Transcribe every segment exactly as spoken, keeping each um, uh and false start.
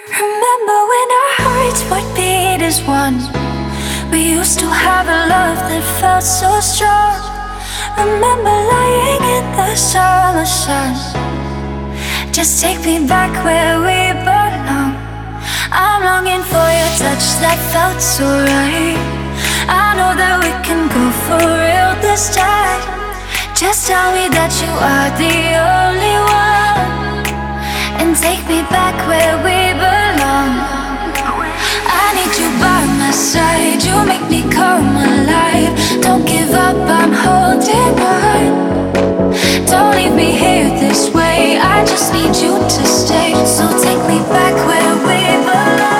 Remember when our hearts would beat as one? We used to have a love that felt so strong. Remember lying in the summer sun. Just take me back where we belong. I'm longing for your touch that felt so right. I know that we can go for real this time. Just tell me that you are the only one, and take me back where we belong. I need you by my side. You make me come alive. Don't give up, I'm holding on. Don't leave me here this way. I just need you to stay. So take me back where we belong.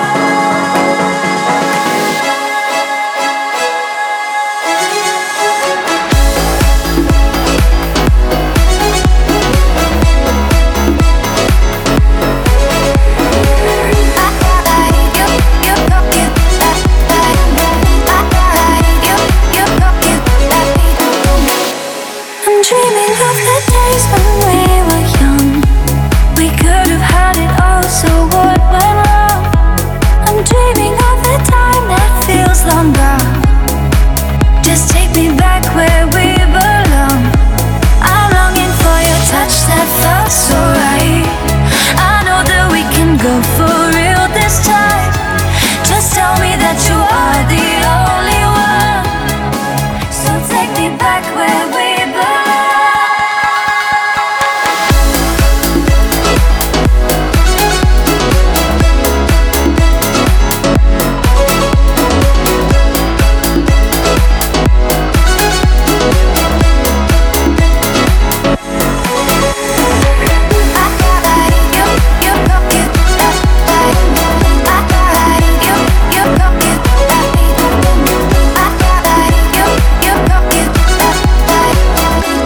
Dreaming of the days when we were young. We could have had it all, so what went wrong? I'm dreaming of the time that feels long gone. Just take me back where we belong. I'm longing for your touch that felt so right. I know that we can go for real this time. Just tell me that you are the only one. So take me back where we belong.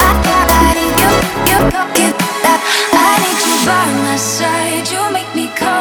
You make me come